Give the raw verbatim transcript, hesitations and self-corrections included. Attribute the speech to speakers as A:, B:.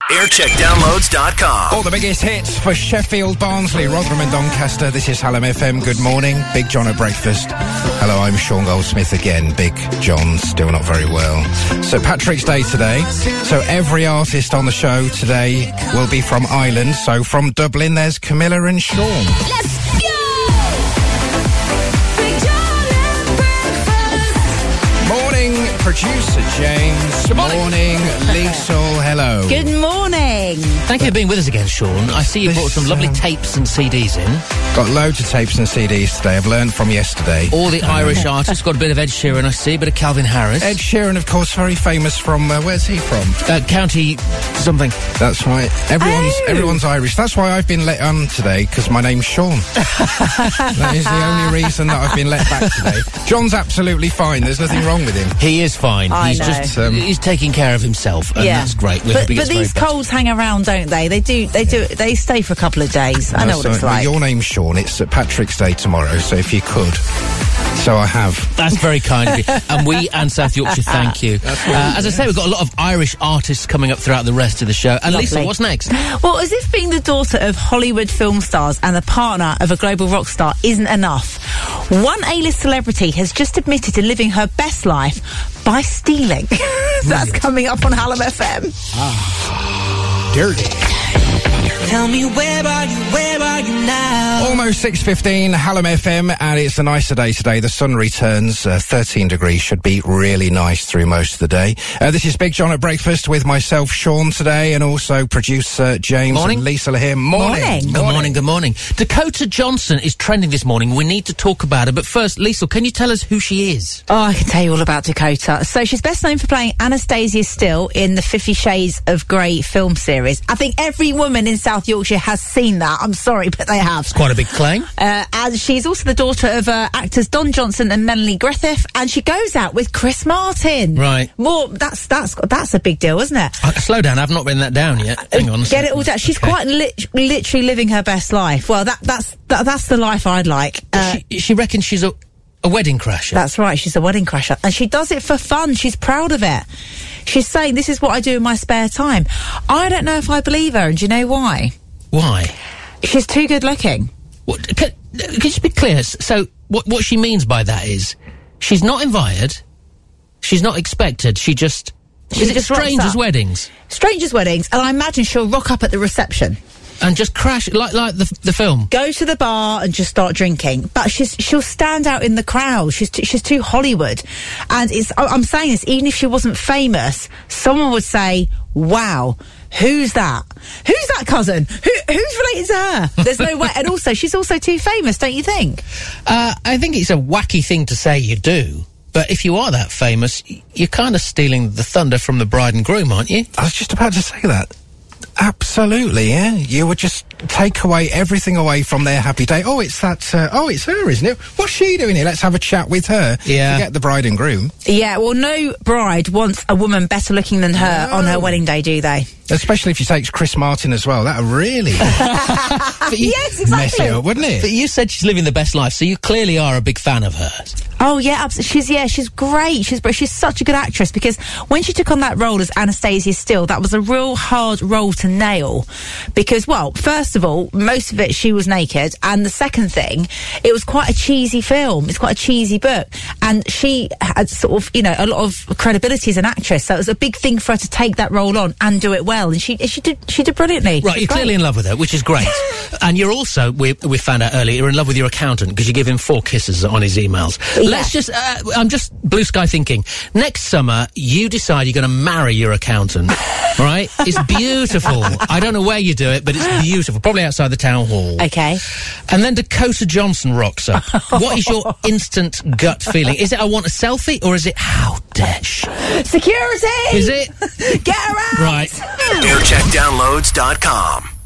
A: aircheck downloads dot com.
B: All the biggest hits for Sheffield, Barnsley, Rotherham and Doncaster. This is Hallam F M. Good morning. Big John at breakfast. Hello, I'm Sean Goldsmith again. Big John, still not very well. St Patrick's Day today. So every artist on the show today will be from Ireland. So from Dublin, there's Camilla and Sean.
C: Let's go! Big John at breakfast.
B: Morning, producer James.
D: Good morning.
B: Morning, Liesl. Hello.
E: Good morning.
D: Thank you for being with us again, Sean. I see you
B: This,
D: brought some lovely
B: um,
D: tapes and C Ds in.
B: Got loads of tapes and C Ds today. I've learned from yesterday.
D: All the Irish artists. Got a bit of Ed Sheeran, I see, a bit of Calvin Harris.
B: Ed Sheeran, of course, very famous from, uh, where's he from?
D: Uh, County something.
B: That's right. Everyone's
E: Oh.
B: everyone's Irish. That's why I've been let on today, because my name's Sean. That is the only reason that I've been let back today. John's absolutely fine. There's nothing wrong with him.
D: He is fine.
E: I
D: he's
E: know.
D: just
B: Um,
D: he's taking care of himself, and
E: Yeah.
D: that's great. We hope
E: But,
D: he
E: but
D: gets very
E: these
D: better.
E: colds hang around, don't they? They do. They do. They stay for a couple of days. I know what
B: So,
E: it's
B: well,
E: like.
B: your name's Sean. It's St Patrick's Day tomorrow, so if you could. So I have.
D: That's very kind of you. And we and South Yorkshire thank you. Uh, as I say, we've got a lot of Irish artists coming up throughout the rest of the show. And Lisa,
E: Lovely.
D: what's next?
E: Well, as if being the daughter of Hollywood film stars and the partner of a global rock star isn't enough, one A-list celebrity has just admitted to living her best life by stealing. That's coming up on Hallam F M.
B: Dirty.
F: Tell me, where are you, where are you now?
B: Almost six fifteen, Hallam F M, and it's a nicer day today. The sun returns, uh, thirteen degrees, should be really nice through most of the day. Uh, this is Big John at breakfast with myself, Sean, today, and also producer James
D: Morning.
B: and Lisa are here. Morning.
E: Morning.
D: Good morning, good morning. Dakota Johnson is trending this morning. We need to talk about her. But first, Lisa, can you tell us who she is?
E: Oh, I can tell you all about Dakota. So she's best known for playing Anastasia Steele in the Fifty Shades of Grey film series. I think every woman in South Yorkshire has seen that. I'm sorry, but they have.
D: Quite a big claim.
E: Uh, and she's also the daughter of uh, actors Don Johnson and Melanie Griffith, and she goes out with Chris Martin.
D: Right.
E: More. That's that's that's a big deal, isn't it?
D: Uh, slow down, I've not written that down yet. Hang on a
E: Get
D: second.
E: it all down. She's
D: Okay.
E: quite lit- literally living her best life. Well, that that's that, that's the life I'd like. Uh,
D: she, she reckons she's a, a wedding crasher.
E: That's right, she's a wedding crasher. And she does it for fun. She's proud of it. She's saying, this is what I do in my spare time. I don't know if I believe her, and do you know why?
D: Why?
E: She's too good looking.
D: What, can, can you just be clear? So, what, what she means by that is, she's not invited, she's not expected, she just...
E: She
D: is it
E: just rocks
D: strangers'
E: up.
D: weddings?
E: Strangers' weddings, and I imagine she'll rock up at the reception.
D: And just crash, like like the, the film?
E: Go to the bar and just start drinking. But she's she'll stand out in the crowd. She's too, she's too Hollywood. And it's I- I'm saying this, even if she wasn't famous, someone would say, wow, who's that? Who's that cousin? Who, who's related to her? There's no way. And also, she's also too famous, don't you think?
D: Uh, I think it's a wacky thing to say you do. But if you are that famous, y- you're kind of stealing the thunder from the bride and groom, aren't you?
B: I was just about to say that. Absolutely, yeah. You would just take away everything away from their happy day. Oh, it's that, uh, oh, it's her, isn't it? What's she doing here? Let's have a chat with her.
D: Yeah.
B: Forget the bride and groom.
E: Yeah, well, no bride wants a woman better looking than her on her wedding day, do they?
B: Especially if she takes Chris Martin as well. That would really
D: But you,
E: Yes,
B: mess
E: exactly.
B: it up, wouldn't
D: but
B: it?
D: you said she's living the best life, so you clearly are a big fan of hers.
E: Oh yeah, abs- she's yeah, she's great. She's she's such a good actress, because when she took on that role as Anastasia Steele, that was a real hard role to nail. Because, well, first of all, most of it she was naked, and the second thing, it was quite a cheesy film. It's quite a cheesy book, and she had sort of, you know, a lot of credibility as an actress. So it was a big thing for her to take that role on and do it well, and she she did she did brilliantly.
D: Right,
E: She's
D: you're
E: great.
D: clearly in love with her, which is great. And you're also, we, we found out earlier, you're in love with your accountant because you give him four kisses on his emails.
E: Yeah.
D: Let's just, uh, I'm just blue sky thinking. Next summer, you decide you're going to marry your accountant, right? It's beautiful. I don't know where you do it, but it's beautiful. Probably outside the town hall.
E: Okay.
D: And then Dakota Johnson rocks up. What is your instant gut feeling? Is it I want a selfie, or is it how dare she?
E: Security.
D: Is it?
E: Get her out.
D: Right.
A: aircheck downloads dot com.